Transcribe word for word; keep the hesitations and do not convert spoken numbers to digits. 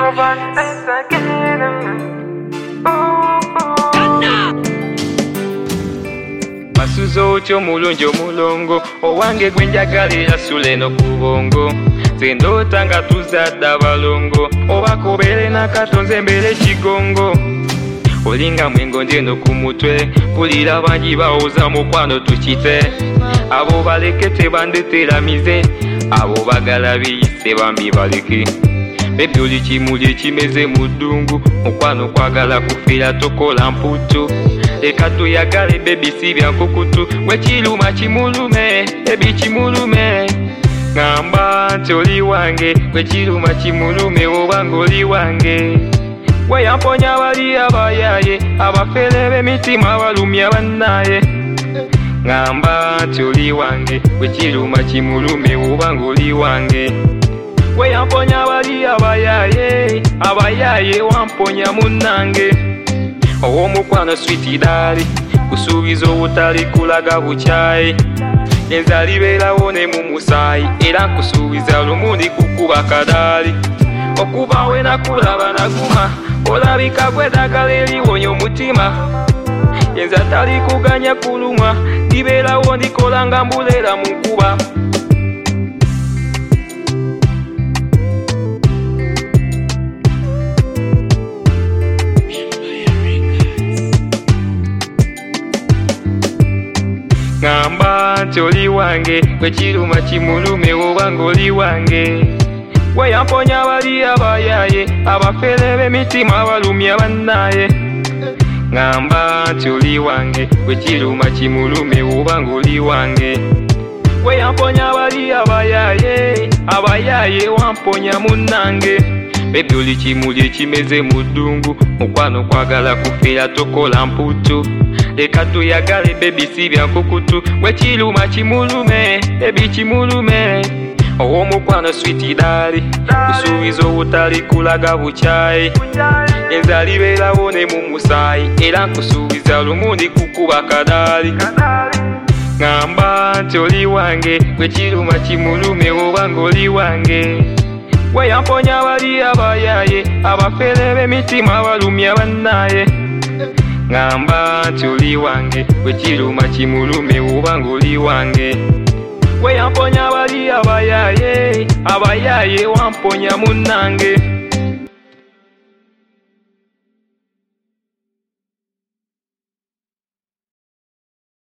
once again. Masuzo cho mulunjo mulongo owange gwenjagalira sule no kubongo zendo tanga tuzadda balongo obakobere nakatonze mbere kigongo olinga mwengo ndeno kumutwe pulira bangi baoza mukwano tukite abo balekete bandetera mize abo bagala biyise bambi baleke bebi oli kimuli kimeze mudungu mukwano kwagala kufira tokola mputu eka tuyagale bebi si byankukutu wekiluma kimulume bebi kimulume ngamba nti oli wange wekiluma kimulume obanga oli wange weyamponya bali abayaye abafere b'emitima balumya bannaye ngamba nti oli wange wekiluma kimulume obanga oli wange weyamponya bali abayaye abayaye wamponya munnange owomukwano switi dali kusuubiza obutali kulaga bukyayi enza libeerawo ne mu musaayi era nkusuubiza lumundi kukuba kadaali okuba we nakulaba naguma olabika gwedagala eliwonya omutima enza tali kuganya kulumwa libeerawo ndikola nga mbuleera mu nkuba ngamba nti oli wange wekiluma kimulume obanga oli wange weyamponya bali abayaye abafere b'emitima balumya bannaye ngamba nti oli wange wekiluma kimulume obanga oli wange weyamponya bali abayaye abayaye wamponya munnange bebi oli kimuli ekimeze mudungu mukwano kwagala kufira tokola mputu leka tuyagale bebi si byankukutu wekiluma kimulume bebi kimulume owomukwano switi dali kusuubiza obutali kulaga bukyayi enza libeerawo ne mu musaayi era nkusuubiza lumundi kukuba kadaali ngamba nti oli wange wekiluma kimulume obanga oli wange weyamponya bali abayaye abafere b'emitima balumya bannaye ngamba nti oli wange wekiluma kimulume obanga oli wange weyamponya bali abayaye abayaye wamponya munnange